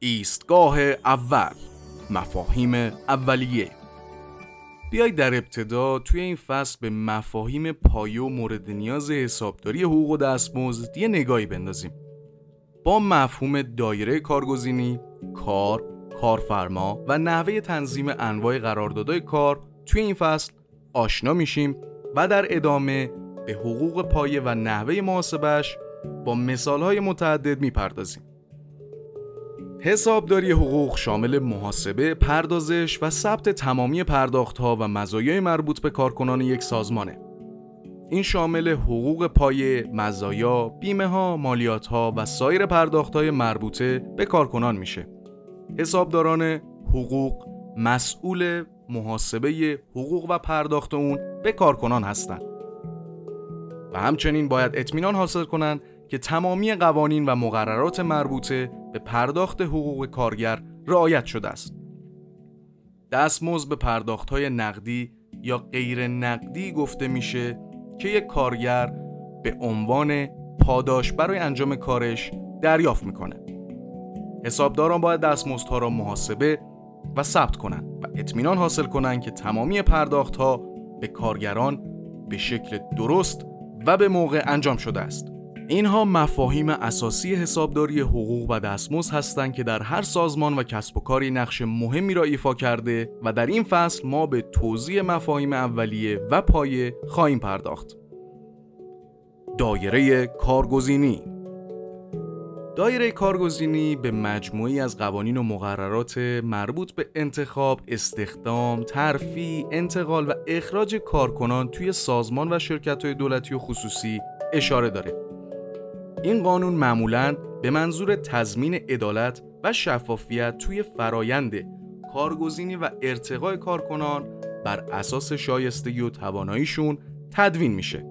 ایستگاه اول، مفاهیم اولیه. بیایید در ابتدا توی این فصل به مفاهیم پایه و مورد نیاز حسابداری حقوق و دستمزد یه نگاهی بندازیم. با مفهوم دایره کارگزینی، کار، کارفرما و نحوه تنظیم انواع قراردادهای کار توی این فصل آشنا میشیم و در ادامه به حقوق پایه و نحوه محاسبه‌اش با مثالهای متعدد میپردازیم. حسابداری حقوق شامل محاسبه، پردازش و ثبت تمامی پرداخت‌ها و مزایای مربوط به کارکنان یک سازمانه. این شامل حقوق پایه، مزایا، بیمه‌ها، مالیات‌ها و سایر پرداخت‌های مربوطه به کارکنان میشه. حسابداران حقوق مسئول محاسبه حقوق و پرداخت اون به کارکنان هستند و همچنین باید اطمینان حاصل کنند که تمامی قوانین و مقررات مربوطه به پرداخت حقوق کارگر رعایت شده است. دستمزد به پرداخت‌های نقدی یا غیر نقدی گفته میشه که یک کارگر به عنوان پاداش برای انجام کارش دریافت میکنه. حسابداران باید دستمزدها را محاسبه و ثبت کنند و اطمینان حاصل کنند که تمامی پرداخت‌ها به کارگران به شکل درست و به موقع انجام شده است. اینها مفاهیم اساسی حسابداری حقوق و دستمزد هستند که در هر سازمان و کسب و کاری نقش مهمی را ایفا کرده و در این فصل ما به توضیح مفاهیم اولیه و پایه خواهیم پرداخت. دایره کارگزینی. دایره کارگزینی به مجموعی از قوانین و مقررات مربوط به انتخاب، استخدام، ترفیع، انتقال و اخراج کارکنان توی سازمان و شرکت‌های دولتی و خصوصی اشاره داره. این قانون معمولاً به منظور تضمین عدالت و شفافیت توی فرایند کارگزینی و ارتقای کارکنان بر اساس شایستگی و تواناییشون تدوین میشه.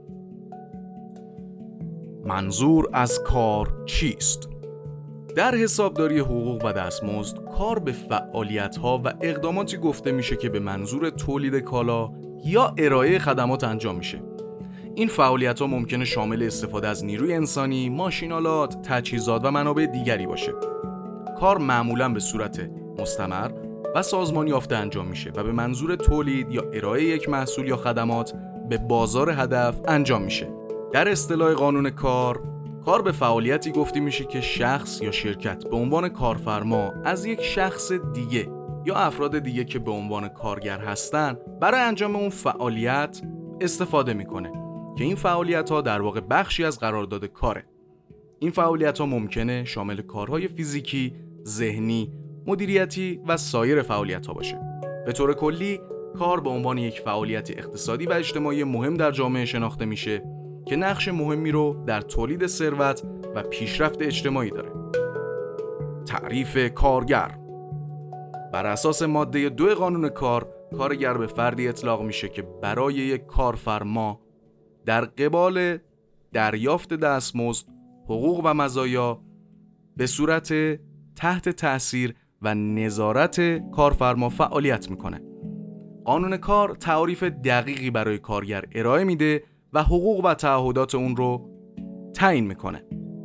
منظور از کار چیست؟ در حسابداری حقوق و دستمزد کار به فعالیت‌ها و اقداماتی گفته میشه که به منظور تولید کالا یا ارائه خدمات انجام میشه. این فعالیت‌ها ممکنه شامل استفاده از نیروی انسانی، ماشین‌آلات، تجهیزات و منابع دیگری باشه. کار معمولاً به صورت مستمر و سازمانی یافته انجام میشه و به منظور تولید یا ارائه یک محصول یا خدمات به بازار هدف انجام میشه. در اصطلاح قانون کار به فعالیتی گفته میشه که شخص یا شرکت به عنوان کارفرما از یک شخص دیگه یا افراد دیگه که به عنوان کارگر هستن برای انجام اون فعالیت استفاده میکنه که این فعالیت‌ها در واقع بخشی از قرارداد کاره. این فعالیت‌ها ممکنه شامل کارهای فیزیکی، ذهنی، مدیریتی و سایر فعالیت‌ها باشه. به طور کلی کار به عنوان یک فعالیت اقتصادی و اجتماعی مهم در جامعه شناخته میشه که نقش مهمی رو در تولید ثروت و پیشرفت اجتماعی داره. تعریف کارگر. بر اساس ماده 2 قانون کارگر به فردی اطلاق میشه که برای یک کارفرما در قبال دریافت دستمزد، حقوق و مزایا به صورت تحت تأثیر و نظارت کارفرما فعالیت میکنه. قانون کار تعریف دقیقی برای کارگر ارائه میده و حقوق و تعهدات اون رو تعیین میکنه.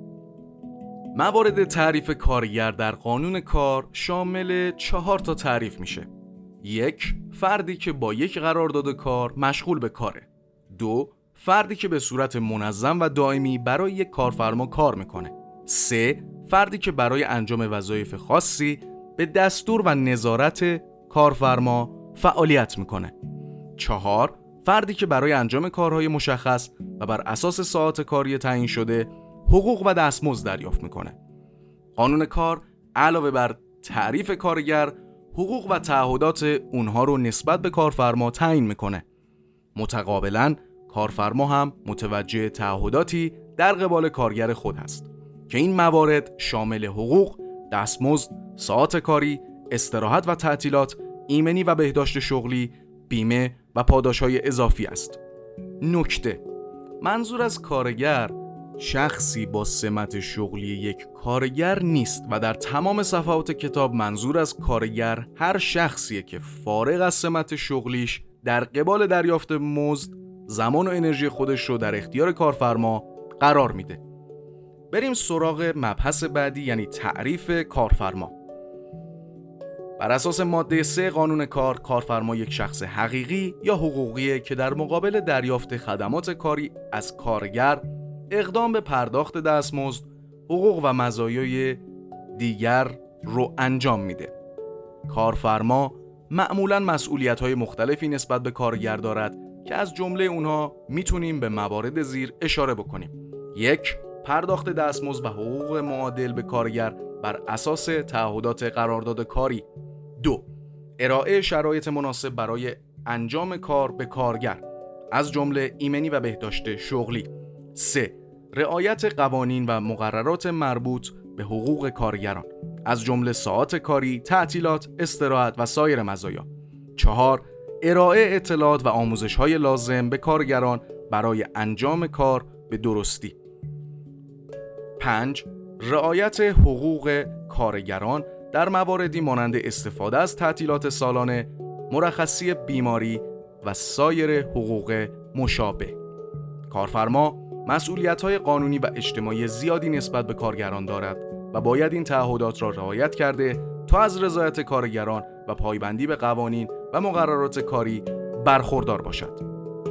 موارد تعریف کارگر در قانون کار شامل 4 تعریف میشه. 1. فردی که با یک قرارداد کار مشغول به کاره. 2. فردی که به صورت منظم و دائمی برای یک کارفرما کار میکنه. 3. فردی که برای انجام وظایف خاصی به دستور و نظارت کارفرما فعالیت میکنه. 4. فردی که برای انجام کارهای مشخص و بر اساس ساعات کاری تعیین شده حقوق و دستمزد دریافت میکنه. قانون کار علاوه بر تعریف کارگر، حقوق و تعهدات اونها رو نسبت به کارفرما تعیین میکنه. متقابلاً کارفرما هم متوجه تعهداتی در قبال کارگر خود هست که این موارد شامل حقوق، دستمزد، ساعات کاری، استراحت و تعطیلات، ایمنی و بهداشت شغلی، بیمه و پاداش‌های اضافی است. نکته: منظور از کارگر شخصی با سمت شغلی یک کارگر نیست و در تمام صفحات کتاب منظور از کارگر هر شخصیه که فارغ از سمت شغلیش در قبال دریافت مزد زمان و انرژی خودش رو در اختیار کارفرما قرار میده. بریم سراغ مبحث بعدی، یعنی تعریف کارفرما. بر اساس ماده 3 قانون کار، کارفرما یک شخص حقیقی یا حقوقیه که در مقابل دریافت خدمات کاری از کارگر اقدام به پرداخت دستمزد، حقوق و مزایای دیگر رو انجام میده. کارفرما معمولاً مسئولیت‌های مختلفی نسبت به کارگر دارد که از جمله اونها میتونیم به موارد زیر اشاره بکنیم. 1. پرداخت دستمزد و حقوق معادل به کارگر بر اساس تعهدات قرارداد کاری. 2. ارائه شرایط مناسب برای انجام کار به کارگر از جمله ایمنی و بهداشت شغلی. 3. رعایت قوانین و مقررات مربوط به حقوق کارگران از جمله ساعات کاری، تعطیلات، استراحت و سایر مزایا. 4. ارائه اطلاعات و آموزش‌های لازم به کارگران برای انجام کار به درستی. 5. رعایت حقوق کارگران در مواردی مانند استفاده از تعطیلات سالانه، مرخصی بیماری و سایر حقوق مشابه. کارفرما مسئولیت‌های قانونی و اجتماعی زیادی نسبت به کارگران دارد و باید این تعهدات را رعایت کرده تا از رضایت کارگران و پایبندی به قوانین و مقررات کاری برخوردار باشد.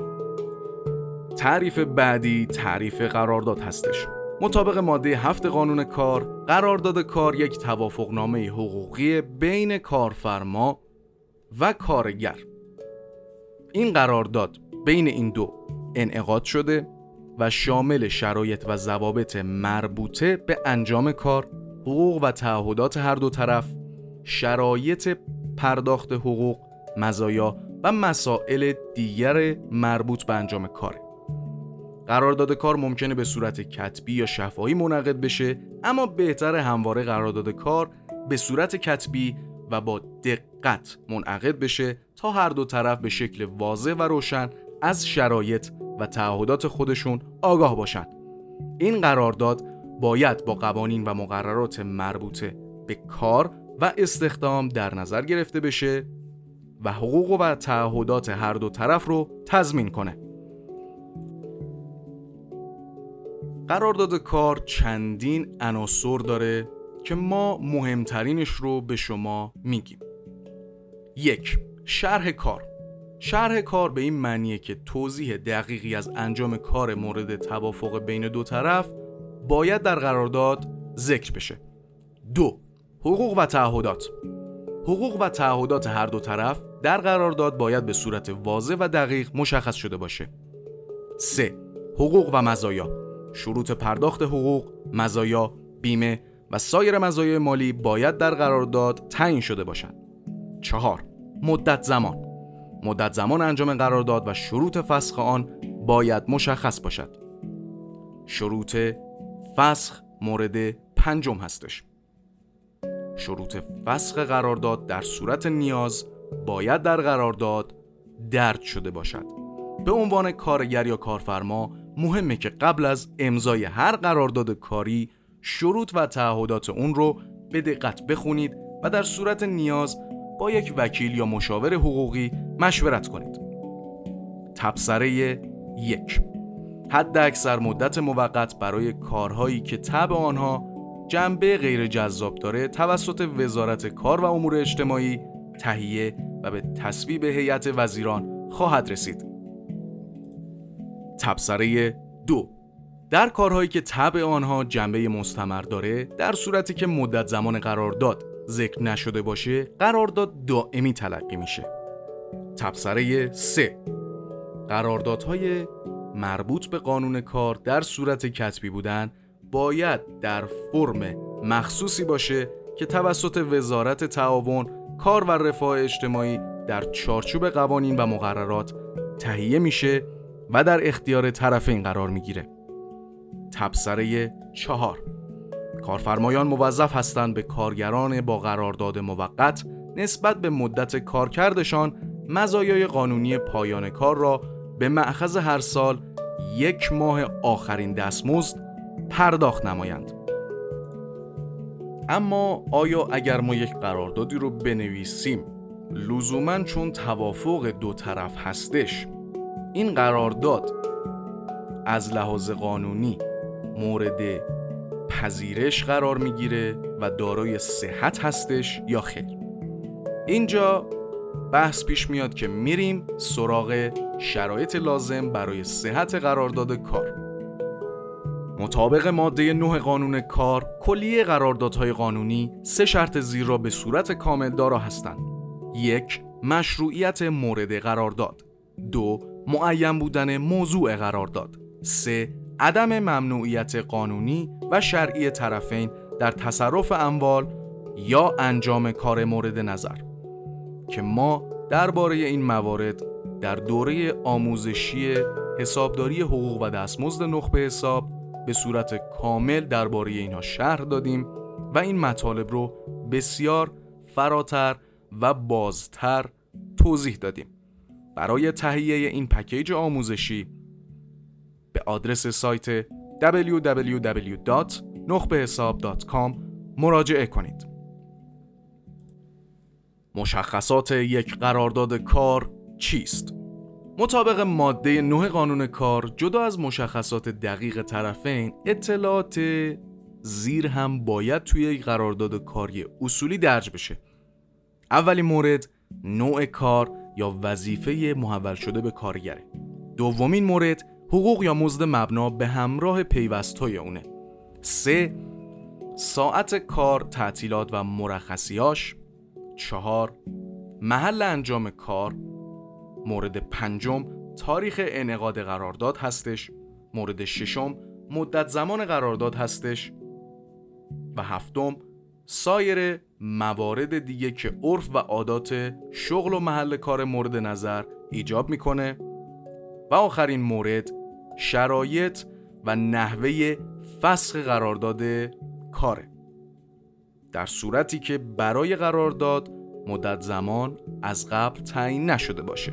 تعریف بعدی تعریف قرارداد هستش. مطابق ماده 7 قانون کار، قرارداد کار یک توافقنامه حقوقی بین کارفرما و کارگر. این قرارداد بین این دو انعقاد شده و شامل شرایط و ضوابط مربوطه به انجام کار، حقوق و تعهدات هر دو طرف، شرایط پرداخت حقوق، مزایا و مسائل دیگر مربوط به انجام کار. قرارداد کار ممکنه به صورت کتبی یا شفاهی منعقد بشه، اما بهتر همواره قرارداد کار به صورت کتبی و با دقت منعقد بشه تا هر دو طرف به شکل واضح و روشن از شرایط و تعهدات خودشون آگاه باشن. این قرارداد باید با قوانین و مقررات مربوطه به کار و استخدام در نظر گرفته بشه و حقوق و تعهدات هر دو طرف رو تضمین کنه. قرارداد کار چندین عناصر داره که ما مهمترینش رو به شما میگیم. 1. شرح کار. شرح کار به این معنیه که توضیح دقیقی از انجام کار مورد توافق بین دو طرف باید در قرارداد ذکر بشه. 2. حقوق و تعهدات. حقوق و تعهدات هر دو طرف در قرارداد باید به صورت واضح و دقیق مشخص شده باشه. 3. حقوق و مزایا. شروط پرداخت حقوق، مزایا، بیمه و سایر مزایای مالی باید در قرارداد تعیین شده باشند. 4. مدت زمان. مدت زمان انجام قرارداد و شروط فسخ آن باید مشخص باشد. شروط فسخ مورد 5 هستش. شروط فسخ قرارداد در صورت نیاز باید در قرارداد درج شده باشد. به عنوان کارگر یا کارفرما مهمه که قبل از امضای هر قرارداد کاری شروط و تعهدات اون رو به دقت بخونید و در صورت نیاز با یک وکیل یا مشاور حقوقی مشورت کنید. تبصره 1. حد اکثر مدت موقت برای کارهایی که تبع آنها جنبه غیر جذاب داره توسط وزارت کار و امور اجتماعی تهیه و به تصویب هیئت وزیران خواهد رسید. تبصره 2. در کارهایی که تبع آنها جنبه مستمر داره، در صورتی که مدت زمان قرارداد ذکر نشده باشه، قرارداد دائمی تلقی میشه. تبصره 3. قراردادهای مربوط به قانون کار در صورت کتبی بودن باید در فرم مخصوصی باشه که توسط وزارت تعاون، کار و رفاه اجتماعی در چارچوب قوانین و مقررات تهیه میشه و در اختیار طرفین قرار میگیره. تبصره 4. کارفرمایان موظف هستند به کارگران با قرارداد موقت نسبت به مدت کارکردشان مزایای قانونی پایان کار را به مأخذ هر سال 1 ماه آخرین دستمزد پرداخت نمایند. اما آیا اگر ما یک قراردادی رو بنویسیم لزوماً چون توافق دو طرف هستش این قرارداد از لحاظ قانونی مورد پذیرش قرار میگیره و دارای صحت هستش یا خیر. اینجا بحث پیش میاد که میریم سراغ شرایط لازم برای صحت قرارداد کار. مطابق ماده 9 قانون کار، کلیه قراردادهای قانونی 3 شرط زیر را به صورت کامل دارا هستند. 1. مشروعیت مورد قرارداد. 2. معین بودن موضوع قرارداد. 3. عدم ممنوعیت قانونی و شرعی طرفین در تصرف اموال یا انجام کار مورد نظر، که ما درباره این موارد در دوره آموزشی حسابداری حقوق و دستمزد نخبه حساب به صورت کامل درباره اینها شرح دادیم و این مطالب رو بسیار فراتر و بازتر توضیح دادیم. برای تهیه این پکیج آموزشی به آدرس سایت www.nukhbehesab.com مراجعه کنید. مشخصات یک قرارداد کار چیست؟ مطابق ماده 9 قانون کار، جدا از مشخصات دقیق طرفین، اطلاعات زیر هم باید توی یک قرارداد کاری اصولی درج بشه. اولین مورد نوع کار یا وظیفه محول شده به کارگره. دومین مورد حقوق یا مزد مبنا به همراه پیوست‌های اونه. 3. ساعت کار، تعطیلات و مرخصیاش. 4. محل انجام کار. مورد 5 تاریخ انعقاد قرارداد هستش. مورد 6 مدت زمان قرارداد هستش. و 7 سایر موارد دیگه که عرف و عادات شغل و محل کار مورد نظر ایجاب میکنه. و آخرین مورد شرایط و نحوه فسخ قرارداد کاره، در صورتی که برای قرارداد مدت زمان از قبل تعیین نشده باشه.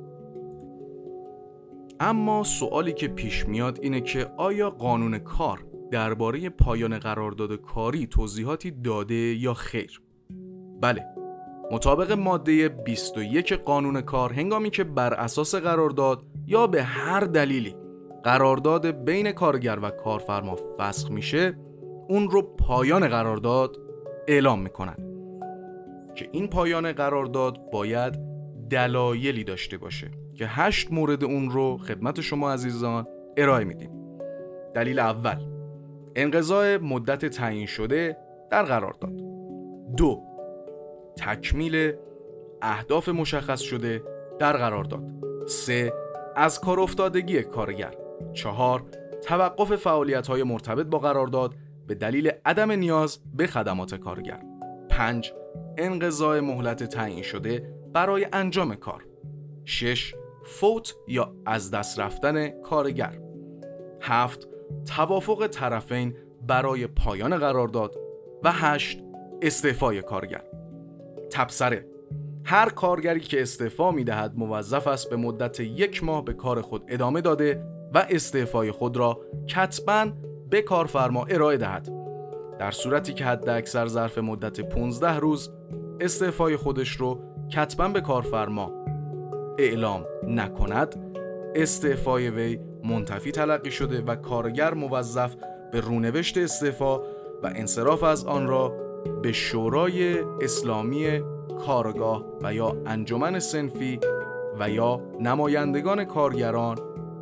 اما سوالی که پیش میاد اینه که آیا قانون کار درباره پایان قرارداد کاری توضیحاتی داده یا خیر؟ بله، مطابق ماده 21 قانون کار، هنگامی که بر اساس قرارداد یا به هر دلیلی قرارداد بین کارگر و کارفرما فسخ میشه، اون رو پایان قرارداد اعلام میکنن که این پایان قرارداد باید دلایلی داشته باشه که 8 مورد اون رو خدمت شما عزیزان ارائه میدیم. دلیل اول، انقضاء مدت تعیین شده در قرارداد. 2. تکمیل اهداف مشخص شده در قرارداد. 3. از کار افتادگی کارگر. 4. توقف فعالیت‌های مرتبط با قرارداد به دلیل عدم نیاز به خدمات کارگر. 5. انقضاء مهلت تعیین شده برای انجام کار. 6. فوت یا از دست رفتن کارگر. 7. توافق طرفین برای پایان قرارداد. و 8. استعفای کارگر. تبصره: هر کارگری که استعفا می‌دهد موظف است به مدت 1 ماه به کار خود ادامه داده و استعفای خود را کتباً به کارفرما ارائه دهد. در صورتی که حد اکثر ظرف مدت 15 روز استعفای خودش رو کتباً به کارفرما اعلام نکند، استعفای وی منتفی تلقی شده و کارگر موظف به رونوشت استعفا و انصراف از آن را به شورای اسلامی کارگاه و یا انجمن صنفی و یا نمایندگان کارگران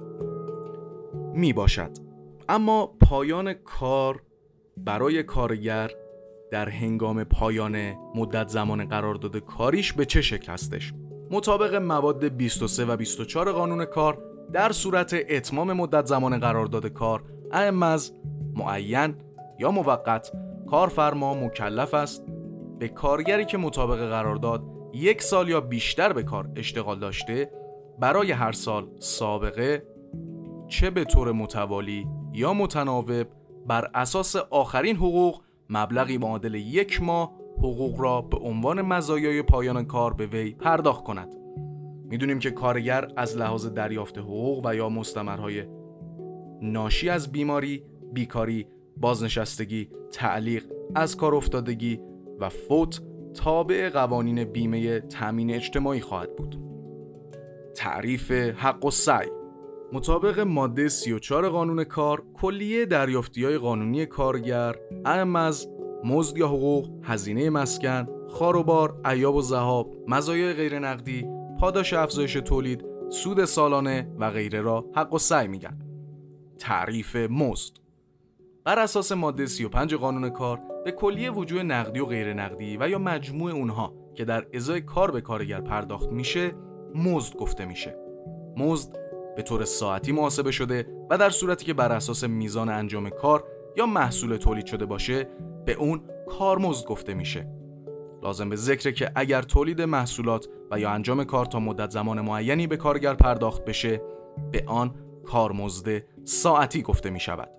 می باشد. اما پایان کار برای کارگر در هنگام پایان مدت زمان قرارداد کاریش به چه شکل هستش؟ مطابق مواد 23 و 24 قانون کار، در صورت اتمام مدت زمان قرارداد کار، اعم از معین یا موقت، کارفرما مکلف است به کارگری که مطابق قرارداد 1 سال یا بیشتر به کار اشتغال داشته، برای هر سال سابقه، چه به طور متوالی یا متناوب، بر اساس آخرین حقوق مبلغی معادل 1 ماه حقوق را به عنوان مزایای پایان کار به وی پرداخت کند. میدونیم که کارگر از لحاظ دریافت حقوق و یا مستمرهای ناشی از بیماری، بیکاری، بازنشستگی، تعلیق، از کار افتادگی و فوت تابع قوانین بیمه تامین اجتماعی خواهد بود. تعریف حق و سعی: مطابق ماده 34 قانون کار، کلیه دریافتی‌های قانونی کارگر اعم از مزد یا حقوق، هزینه مسکن، خار و بار، ایاب و ذهاب، مزایای غیر نقدی، پاداش افزایش تولید، سود سالانه و غیره را حق و سعی میگن. تعریف مزد بر اساس ماده 35 قانون کار به کلیه وجوه نقدی و غیر نقدی و یا مجموع اونها که در ازای کار به کارگر پرداخت میشه مزد گفته میشه. مزد به طور ساعتی محاسبه شده و در صورتی که بر اساس میزان انجام کار یا محصول تولید شده باشه به اون کارمزد گفته میشه. لازم به ذکره که اگر تولید محصولات و یا انجام کار تا مدت زمان معینی به کارگر پرداخت بشه به آن کارمزد ساعتی گفته می شود.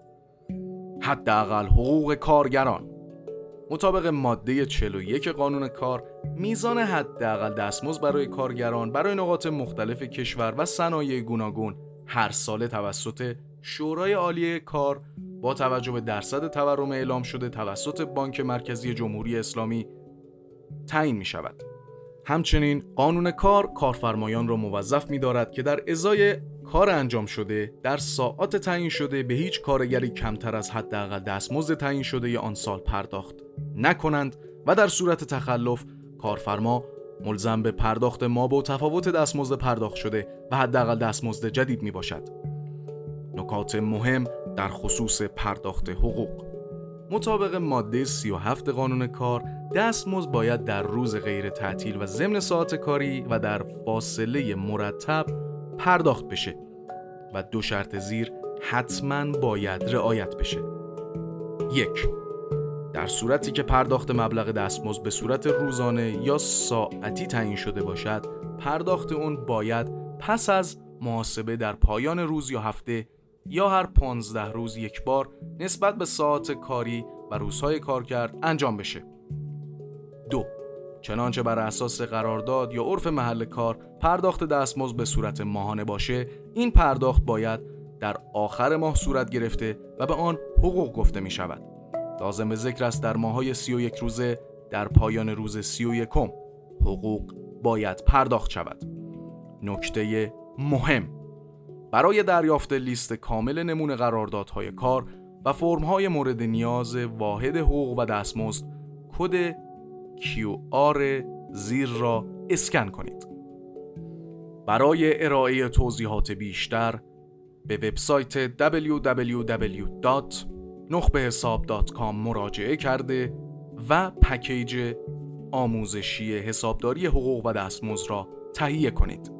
حداقل حقوق کارگران مطابق ماده 41 قانون کار، میزان حداقل دستمزد برای کارگران برای نقاط مختلف کشور و صنایع گوناگون هر ساله توسط شورای عالی کار با توجه به درصد تورم اعلام شده توسط بانک مرکزی جمهوری اسلامی تعیین می شود. همچنین قانون کار کارفرمایان را موظف می دارد که در ازای کار انجام شده در ساعات تعیین شده به هیچ کارگری کمتر از حداقل دستمزد تعیین شده آن سال پرداخت نکنند و در صورت تخلف کارفرما ملزم به پرداخت ما تفاوت دستمزد پرداخت شده و حداقل دستمزد جدید می باشد. نکات مهم در خصوص پرداخت حقوق مطابق ماده 37 قانون کار، دستمزد باید در روز غیر تعطیل و ضمن ساعت کاری و در فاصله مرتب پرداخت بشه و دو شرط زیر حتماً باید رعایت بشه. 1. در صورتی که پرداخت مبلغ دستمزد به صورت روزانه یا ساعتی تعیین شده باشد، پرداخت اون باید پس از محاسبه در پایان روز یا هفته یا هر 15 روز یک بار نسبت به ساعت کاری و روزهای کار کرد انجام بشه. 2. چنانچه بر اساس قرارداد یا عرف محل کار پرداخت دستمزد به صورت ماهانه باشه، این پرداخت باید در آخر ماه صورت گرفته و به آن حقوق گفته می شود. لازم به ذکر است در ماه‌های 31 روزه در پایان روز 31 حقوق باید پرداخت شود. نکته مهم: برای دریافت لیست کامل نمونه قراردادهای کار و فرم‌های مورد نیاز واحد حقوق و دستمزد، کد QR زیر را اسکن کنید. برای ارائه توضیحات بیشتر به وبسایت www.nukhbehesab.com مراجعه کرده و پکیج آموزشی حسابداری حقوق و دستمزد را تهیه کنید.